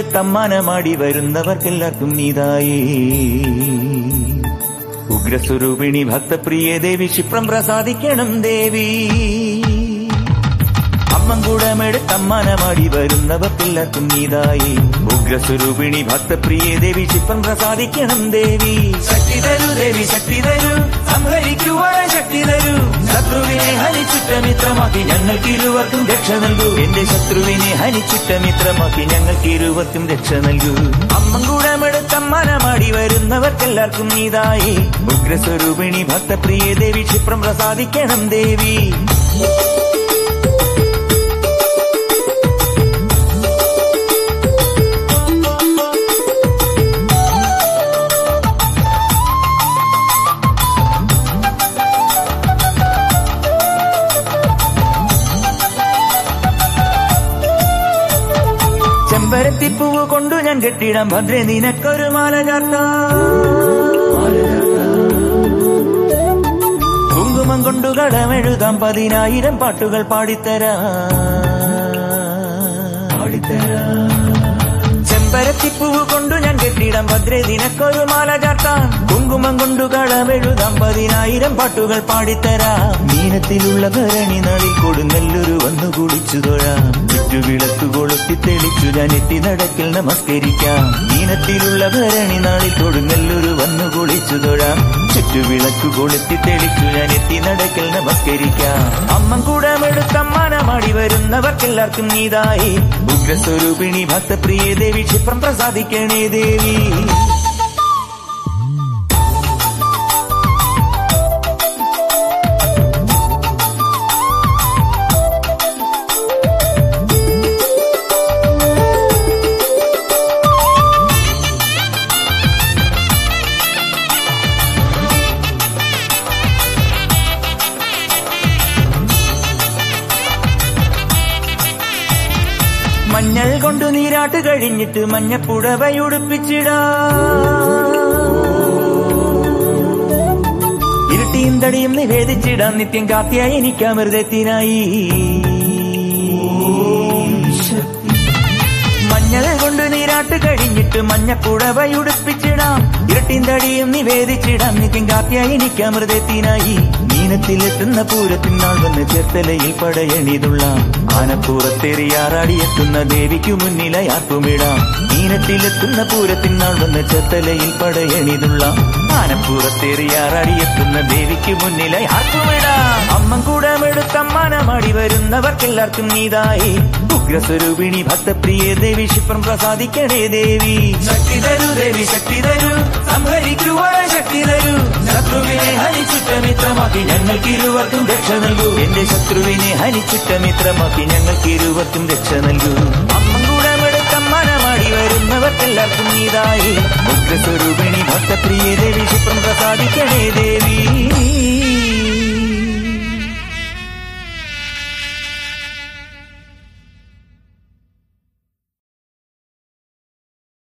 ഉഗ്രസ്വരൂപിണിമേടുത്തമ്മാനമാടി വരുന്നവർക്കെല്ലാവർക്കും നീതായേ. ഉഗ്രസ്വരൂപിണി ഭക്തപ്രിയ ദേവി ക്ഷിപ്രം പ്രസാദിക്കണം ദേവി. അമ്മങ്കൂടമെടുത്തമ്മാനമാടി വരുന്നവർക്കെല്ലാവർക്കും നീതായേ. ഉഗ്രസ്വരൂപിണി ഭക്തപ്രിയ ദേവി ക്ഷിപ്രം പ്രസാദിക്കണം ദേവി. ശക്തി തരൂ ദേവി ശക്തി തരൂ, സംഹരിക്കുവാൻ ശക്തി തരൂ. ശത്രുവിനെ ഹനിച്ചിട്ട മിത്രമാക്കി ഞങ്ങൾക്ക് ഇരുവർക്കും രക്ഷ നൽകൂ. എന്റെ ശത്രുവിനെ ഹനിച്ചിട്ട മിത്രമാക്കി ഞങ്ങൾക്ക് ഇരുവർക്കും രക്ഷ നൽകൂ. അമ്മങ്കൂടമെടുത്തമ്മാനമാടി വരുന്നവർക്കെല്ലാവർക്കും നീതായേ. ഉഗ്രസ്വരൂപിണി ഭക്തപ്രിയ ദേവി ക്ഷിപ്രം പ്രസാദിക്കണം ദേവി. ചെമ്പരത്തിപ്പൂവ് കൊണ്ടു ഞാൻ കെട്ടിടാം ഭദ്രേ നിനക്കൊരു മാല ചാർത്താം. കുങ്കുമം കൊണ്ടു കടമെഴുതാം 10,000 പാട്ടുകൾ പാടിത്തരാം. ചെമ്പരത്തിപ്പൂവ് കൊണ്ടു ഞാൻ കെട്ടിടാം ഭദ്രേ നിനക്കൊരു മാല ചാർത്താം. കുങ്കുമം കൊണ്ടു കടമെഴുതാം 10,000 പാട്ടുകൾ പാടിത്തരാം. നീനത്തിലുള്ള ഭരണി നാളിൽ കൊടുങ്ങല്ലൊരു വന്നു കുളിച്ചു തൊഴാം. ചുറ്റുവിളക്ക് കൊളുത്തി തെളിച്ചു ഞാൻ എത്തി നടക്കിൽ നമസ്കരിക്കാം. നീനത്തിലുള്ള ഭരണി നാളിൽ കൊടുങ്ങല്ലൊരു വന്നു കുളിച്ചു തൊഴാം. ചുറ്റുവിളക്ക് കൊളുത്തി തെളിച്ചു ഞാൻ എത്തി നടക്കിൽ നമസ്കരിക്കാം. അമ്മങ്കൂടമെടുത്തമ്മാനമാടി വരുന്നവർക്കെല്ലാവർക്കും നീതായേ. ഉഗ്രസ്വരൂപിണി ഭക്തപ്രിയ ദേവി ക്ഷിപ്രം പ്രസാദിക്കണേ ദേവി. മഞ്ഞൾ കൊണ്ടു നീരാട്ട് കഴിഞ്ഞിട്ട് മഞ്ഞപ്പുടവയുടുപ്പിച്ചിടാം. ഇരുട്ടിയും തടിയും നിവേദിച്ചിടാം നിത്യം കാത്യായനിക്കാമൃതത്തിനായി. മഞ്ഞൾ കൊണ്ട് നീരാട്ട് കഴിഞ്ഞിട്ട് മഞ്ഞപ്പുടവയുടുപ്പിച്ചിടാം. ഇരട്ടിയും തടിയും നിവേദിച്ചിടാം നിത്യം കാത്യായനിക്കാമൃതത്തിനായി. നീനത്തിലെത്തുന്ന പൂരത്തിനാൾ വന്ന് ചേർത്തലയിൽ പടയണിതുള്ളാം. ആനപ്പുറത്തേറിയാറാടിയെത്തുന്ന ദേവിക്കു മുന്നിലായി ആർപ്പുമിടാം. നീനത്തിലെത്തുന്ന പൂരത്തിനാൾ വന്ന് ചേർത്തലയിൽ പടയണിതുള്ളാം. ആനപ്പുറത്തേറിയാറാടിയെത്തുന്ന ദേവിക്ക് മുന്നിലായി ആർപ്പുമിടാം. അമ്മങ്കൂടമെടുത്തമ്മാനമാടി വരുന്നവർക്കെല്ലാവർക്കും നീതായേ. ഉഗ്രസ്വരൂപിണി ഭക്തപ്രിയ ദേവി ക്ഷിപ്രം പ്രസാദിക്കണേ ദേവി. ശക്തി തരൂ ദേവി ശക്തി തരൂ, സംഹരിക്കുവാൻ ശക്തി തരൂ. ശത്രുവിനെ ഹനിച്ചിട്ട മിത്രമാക്കി ഞങ്ങൾക്ക് ഇരുവർക്കും രക്ഷ നൽകൂ. എന്റെ ശത്രുവിനെ ഹനിച്ചിട്ട മിത്രമാക്കി ഞങ്ങൾക്ക് ഇരുവർക്കും രക്ഷ നൽകൂ. അമ്മങ്കൂടമെടുത്തമ്മാനമാടി വരുന്നവർക്കെല്ലാവർക്കും നീതായേ. ഉഗ്രസ്വരൂപിണി ഭക്തപ്രിയ ദേവി ക്ഷിപ്രം പ്രസാദിക്കണേ ദേവി.